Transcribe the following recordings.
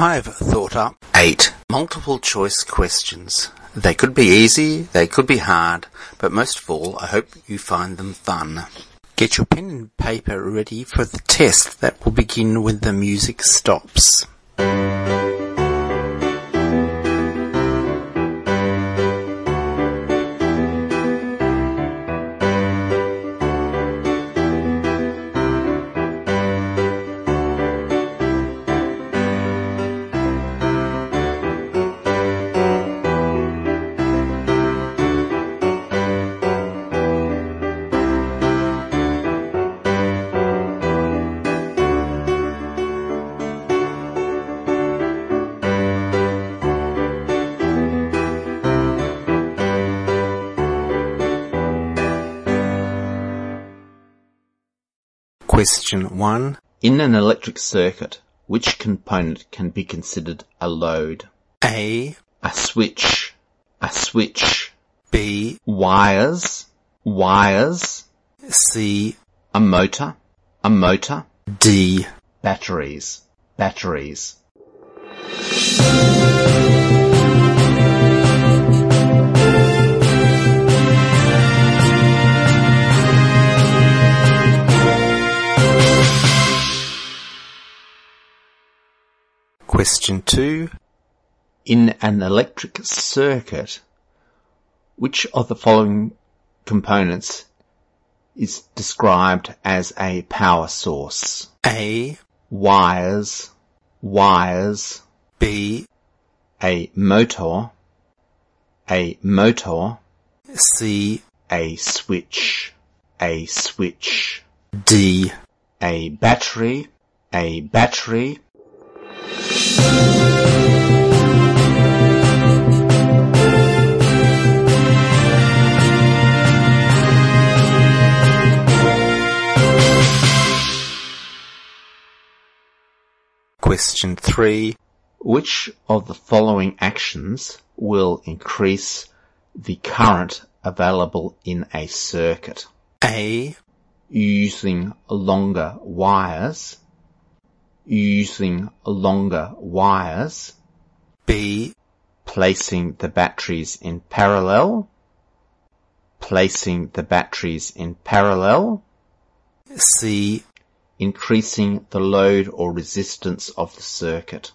I've thought up 8 multiple choice questions. They could be easy, they could be hard, but most of all, I hope you find them fun. Get your pen and paper ready for the test that will begin when the music stops. Question 1. In an electric circuit, which component can be considered a load? A. A switch. B. Wires. C. A motor. D. Batteries. Question 2. In an electric circuit, which of the following components is described as a power source? A. Wires. B. A motor. C. A switch. D. A battery. Question 3. Which of the following actions will increase the current available in a circuit? A. Using longer wires. B. Placing the batteries in parallel. C. Increasing the load or resistance of the circuit.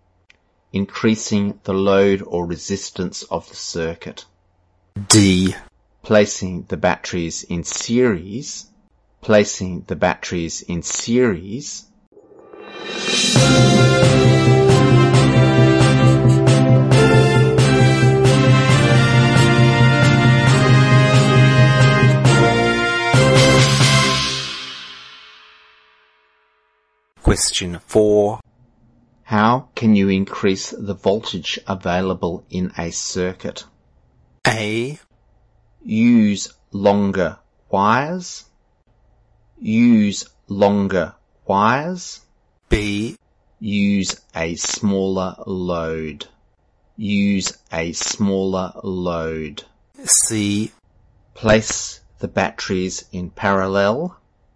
D. Placing the batteries in series. Question 4. How can you increase the voltage available in a circuit? A. Use longer wires. B. Use a smaller load. C. Place the batteries in parallel.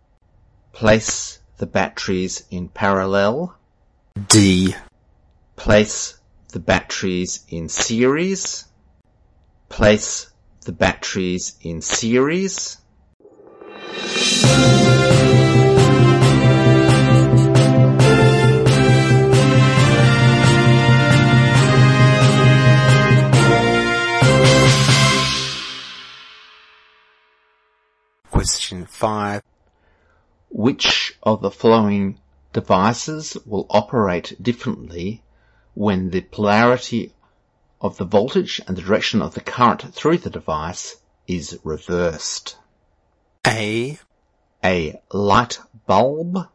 D. Place the batteries in series. Question 5. Which of the following devices will operate differently when the polarity of the voltage and the direction of the current through the device is reversed? A. A light bulb.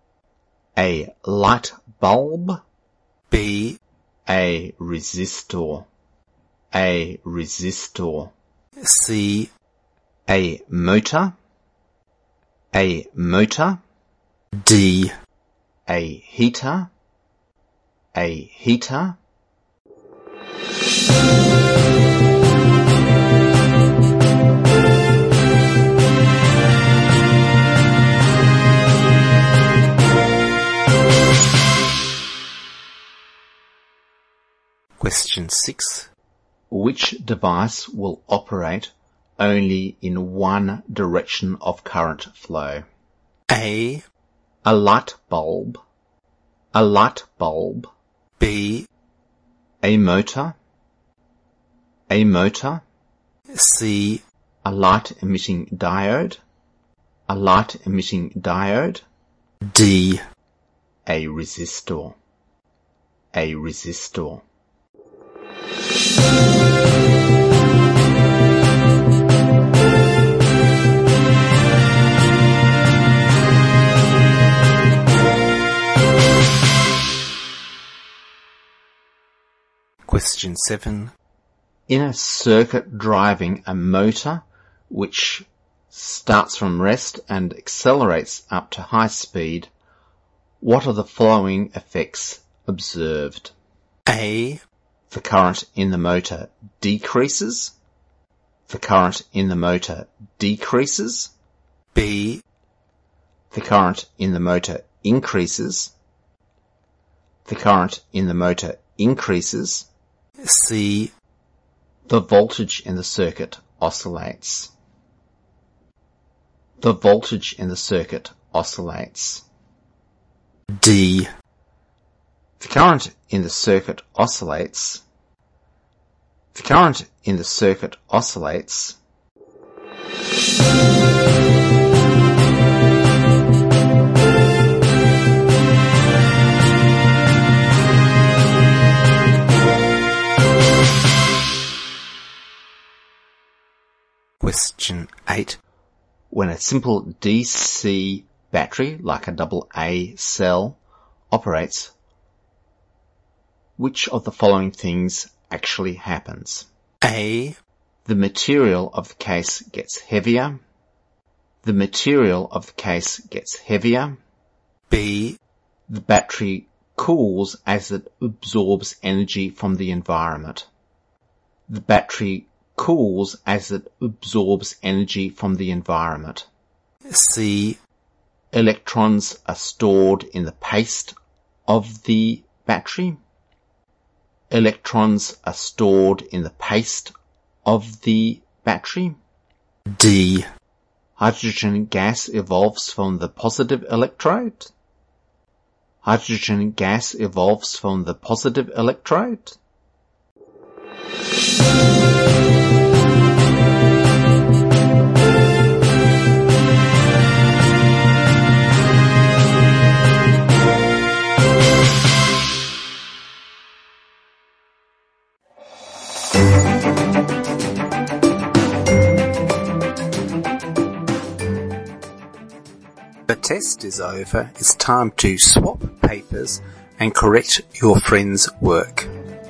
B. A resistor. C. A motor. D. A heater. Question 6. Which device will operate only in one direction of current flow? A, light bulb. A light bulb. B, A motor. A motor. C, A light emitting diode. A light emitting diode. D. A resistor. A resistor. Question 7. In a circuit driving a motor which starts from rest and accelerates up to high speed, what are the following effects observed? A, The current in the motor decreases. The current in the motor decreases. B, The current in the motor increases. The current in the motor increases. C, The voltage in the circuit oscillates. The voltage in the circuit oscillates. D. The current in the circuit oscillates. The current in the circuit oscillates. Question 8. When a simple DC battery, like a AA cell, operates, which of the following things actually happens? A, The material of the case gets heavier. The material of the case gets heavier. B, The battery cools as it absorbs energy from the environment. The battery cools as it absorbs energy from the environment. C, Electrons are stored in the paste of the battery. Electrons are stored in the paste of the battery. D. Hydrogen gas evolves from the positive electrode. Hydrogen gas evolves from the positive electrode. The test is over. It's time to swap papers and correct your friend's work.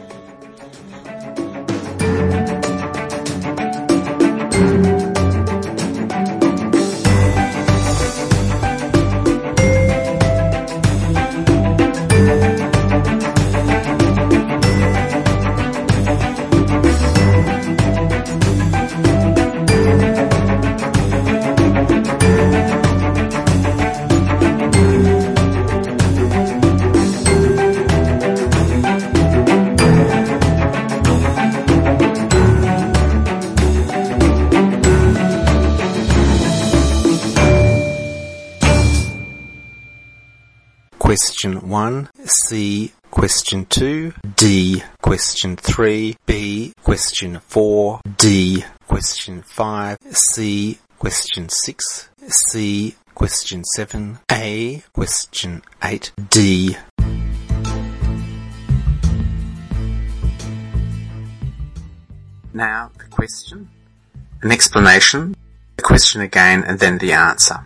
Question 1, C, question 2, D, question 3, B, question 4, D, question 5, C, question 6, C, question 7, A, question 8, D. Now the question, an explanation, the question again, and then the answer.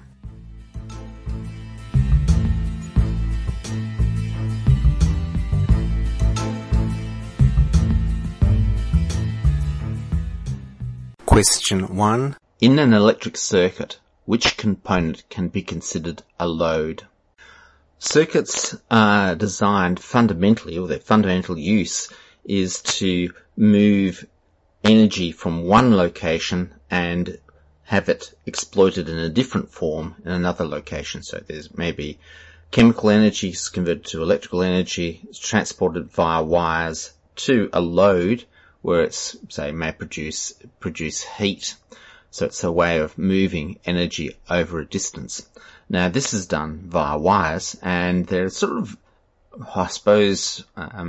Question 1. In an electric circuit, which component can be considered a load? Circuits are designed fundamentally, or their fundamental use is to move energy from one location and have it exploited in a different form in another location. So there's maybe chemical energy is converted to electrical energy, it's transported via wires to a load where it's, say, may produce heat. So it's a way of moving energy over a distance. Now this is done via wires, and there's sort of, I suppose,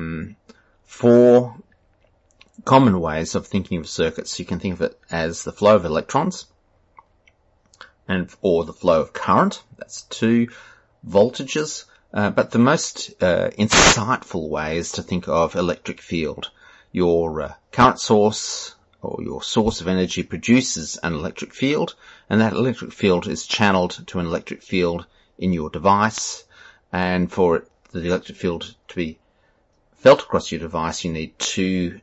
4 common ways of thinking of circuits. You can think of it as the flow of electrons, or the flow of current. That's 2 voltages. But the most insightful way is to think of electric field. Your current source or your source of energy produces an electric field, and that electric field is channeled to an electric field in your device. And for the electric field to be felt across your device, you need two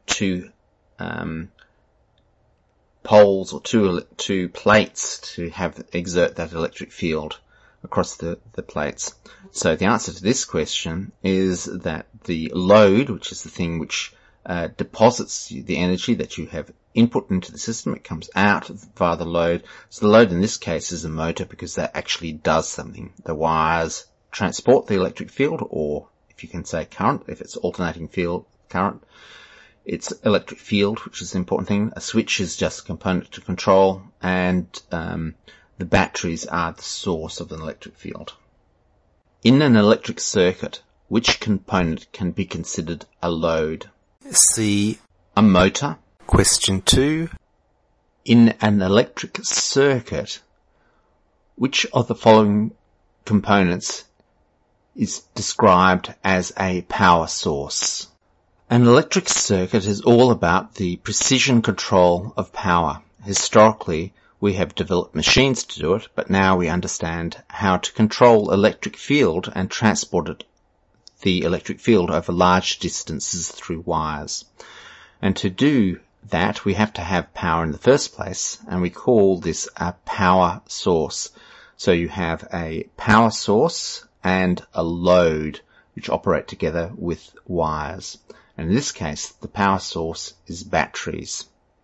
poles or two plates to exert that electric field across the plates. So the answer to this question is that the load, which is the thing which deposits the energy that you have input into the system, it comes out via the load. So the load in this case is a motor, because that actually does something. The wires transport the electric field, or if you can say current, if it's alternating field current, it's electric field, which is the important thing. A switch is just a component to control, and the batteries are the source of an electric field. In an electric circuit, which component can be considered a load? C. A motor. Question 2. In an electric circuit, which of the following components is described as a power source? An electric circuit is all about the precision control of power. Historically, we have developed machines to do it, but now we understand how to control electric field and transport the electric field over large distances through wires. And to do that, we have to have power in the first place, and we call this a power source. So you have a power source and a load which operate together with wires. And in this case, the power source is batteries.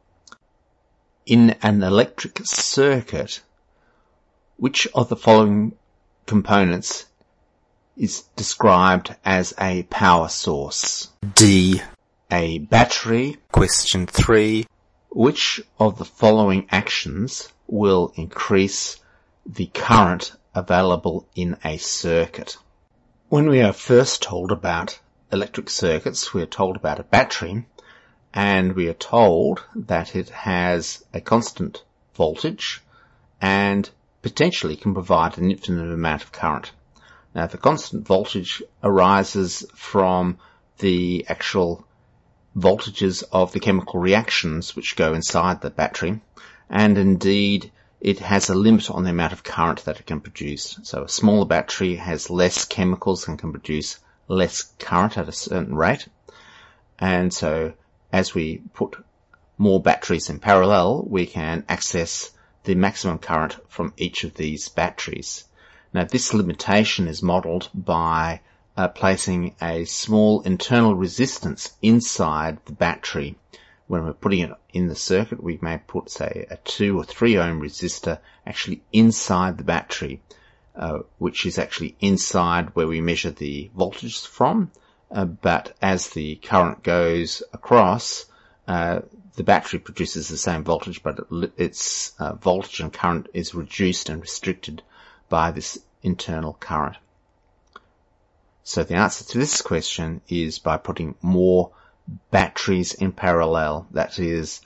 In an electric circuit, which of the following components is described as a power source? D. A battery. Question 3. Which of the following actions will increase the current available in a circuit? When we are first told about electric circuits, we are told about a battery, and we are told that it has a constant voltage and potentially can provide an infinite amount of current. Now, the constant voltage arises from the actual voltages of the chemical reactions which go inside the battery, and indeed it has a limit on the amount of current that it can produce. So a smaller battery has less chemicals and can produce less current at a certain rate. And so as we put more batteries in parallel, we can access the maximum current from each of these batteries. Now this limitation is modelled by placing a small internal resistance inside the battery. When we're putting it in the circuit, we may put, say, a 2 or 3 ohm resistor actually inside the battery, which is actually inside where we measure the voltage from. But as the current goes across, the battery produces the same voltage, but its voltage and current is reduced and restricted by this internal current. So the answer to this question is by putting more batteries in parallel. That is,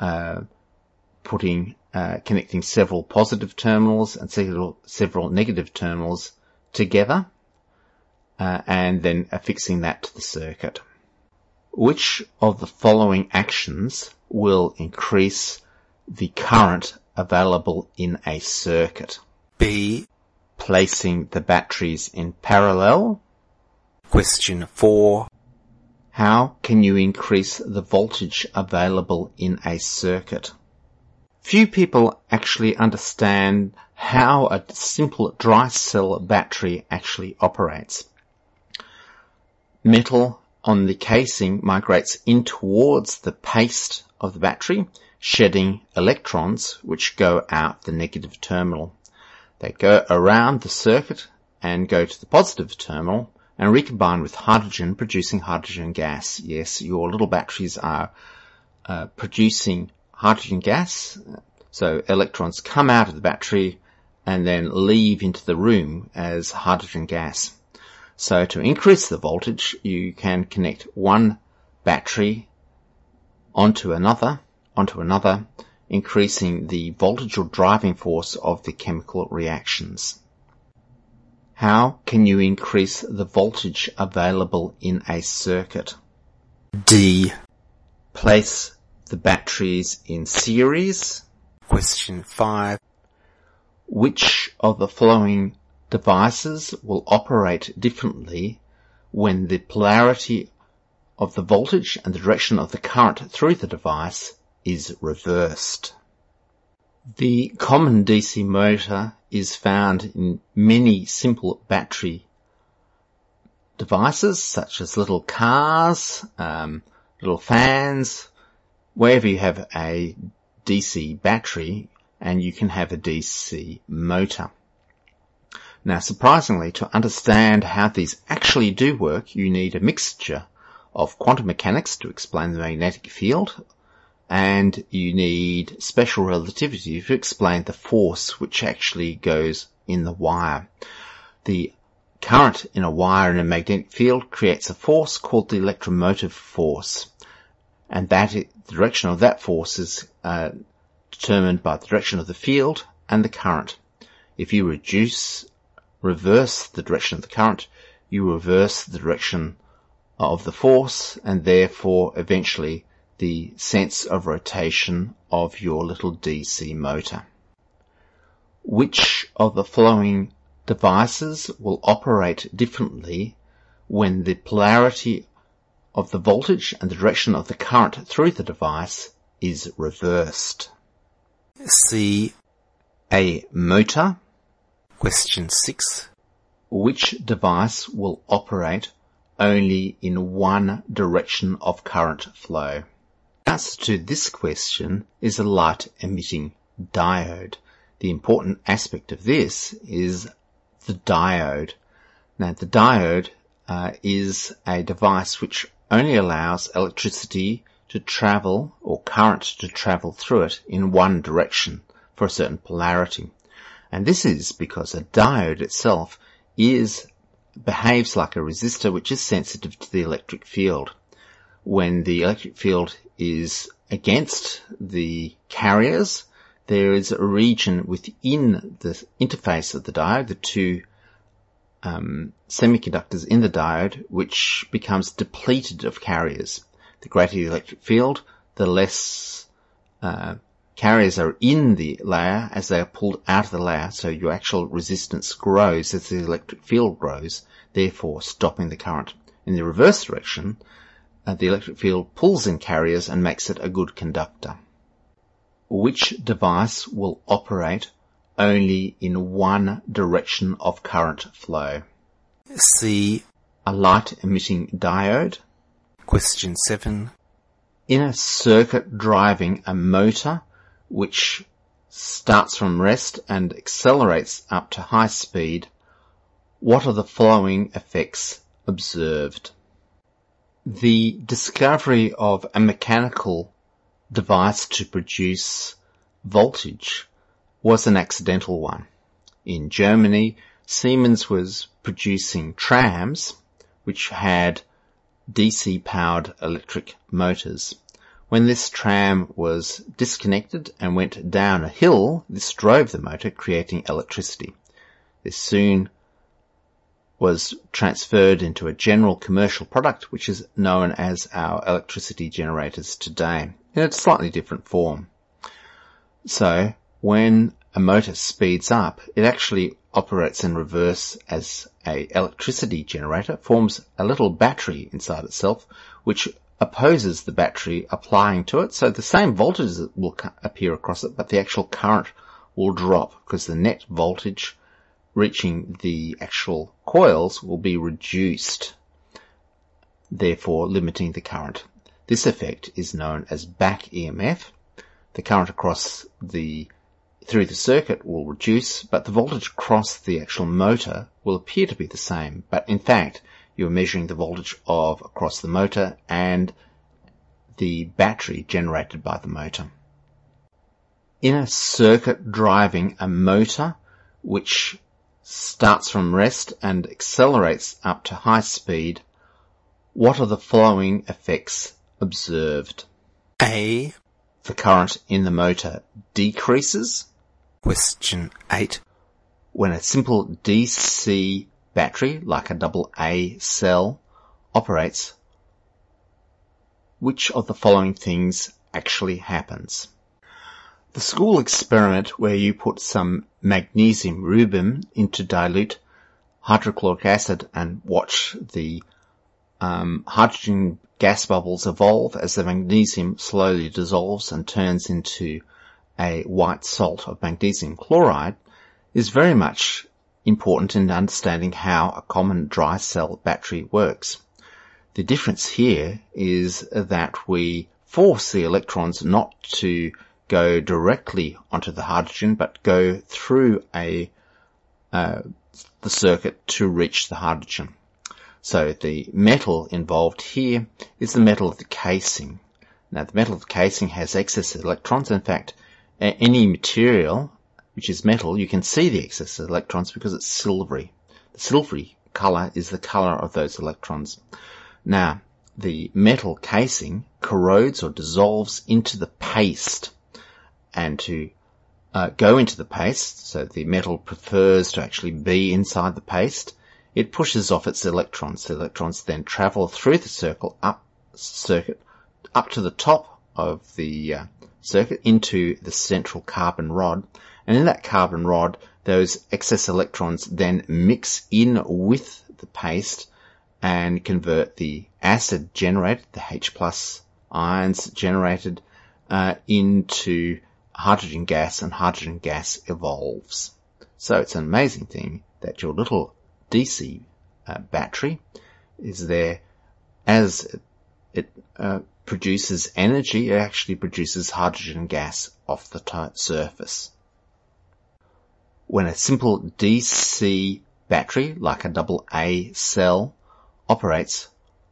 connecting several positive terminals and several negative terminals together, and then affixing that to the circuit. Which of the following actions will increase the current available in a circuit? B. Placing the batteries in parallel. Question 4. How can you increase the voltage available in a circuit? Few people actually understand how a simple dry cell battery actually operates. Metal on the casing migrates in towards the paste of the battery, shedding electrons which go out the negative terminal. They go around the circuit and go to the positive terminal, and recombine with hydrogen, producing hydrogen gas. Yes, your little batteries are producing hydrogen gas, so electrons come out of the battery and then leave into the room as hydrogen gas. So to increase the voltage, you can connect one battery onto another, increasing the voltage or driving force of the chemical reactions. How can you increase the voltage available in a circuit? D. Place the batteries in series. Question 5. Which of the following devices will operate differently when the polarity of the voltage and the direction of the current through the device is reversed? The common DC motor is found in many simple battery devices, such as little cars, little fans. Wherever you have a DC battery, and you can have a DC motor. Now, surprisingly, to understand how these actually do work, you need a mixture of quantum mechanics to explain the magnetic field, and you need special relativity to explain the force which actually goes in the wire. The current in a wire in a magnetic field creates a force called the electromotive force, and the direction of that force is determined by the direction of the field and the current. If you reverse the direction of the current, you reverse the direction of the force, and therefore eventually the sense of rotation of your little DC motor. Which of the following devices will operate differently when the polarity of the voltage and the direction of the current through the device is reversed? C. A motor. Question 6. Which device will operate only in one direction of current flow? The answer to this question is a light-emitting diode. The important aspect of this is the diode. Now, the diode is a device which only allows electricity to travel, or current to travel through it in one direction for a certain polarity. And this is because a diode itself behaves like a resistor which is sensitive to the electric field. When the electric field is against the carriers, there is a region within the interface of the diode, the two semiconductors in the diode, which becomes depleted of carriers. The greater the electric field, the less carriers are in the layer as they are pulled out of the layer, so your actual resistance grows as the electric field grows, therefore stopping the current. In the reverse direction, the electric field pulls in carriers and makes it a good conductor. Which device will operate only in one direction of current flow? C. A light-emitting diode. Question 7. In a circuit driving a motor which starts from rest and accelerates up to high speed, what are the following effects observed? The discovery of a mechanical device to produce voltage was an accidental one. In Germany, Siemens was producing trams which had DC-powered electric motors. When this tram was disconnected and went down a hill, this drove the motor, creating electricity. This soon was transferred into a general commercial product which is known as our electricity generators today, in a slightly different form. So, when a motor speeds up, it actually operates in reverse as an electricity generator, forms a little battery inside itself, which opposes the battery applying to it, so the same voltage will appear across it, but the actual current will drop because the net voltage reaching the actual coils will be reduced, therefore limiting the current. This effect is known as back EMF. The current through the circuit will reduce, but the voltage across the actual motor will appear to be the same, but in fact you're measuring the voltage of across the motor and the battery generated by the motor. In a circuit driving a motor which starts from rest and accelerates up to high speed, what are the following effects observed? A. The current in the motor decreases. Question 8. When a simple DC battery, like a AA cell, operates, which of the following things actually happens? The school experiment where you put some magnesium rubin into dilute hydrochloric acid and watch the hydrogen gas bubbles evolve as the magnesium slowly dissolves and turns into a white salt of magnesium chloride is very much important in understanding how a common dry cell battery works. The difference here is that we force the electrons not to go directly onto the hydrogen but go through the circuit to reach the hydrogen. So the metal involved here is the metal of the casing. Now the metal of the casing has excess electrons. In fact, any material which is metal, you can see the excess electrons because it's silvery. The silvery colour is the colour of those electrons. Now, the metal casing corrodes or dissolves into the paste, and to go into the paste, so the metal prefers to actually be inside the paste, it pushes off its electrons. The electrons then travel through the circuit up to the top of the circuit into the central carbon rod, and in that carbon rod those excess electrons then mix in with the paste and convert the acid generated, the H plus ions generated, into hydrogen gas, and hydrogen gas evolves. So it's an amazing thing that your little DC battery is there as it produces energy. It actually produces hydrogen gas off the surface. When a simple DC battery, like a AA cell, operates,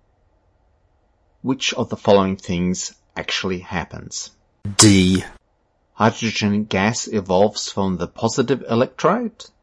which of the following things actually happens? D. Hydrogen gas evolves from the positive electrode.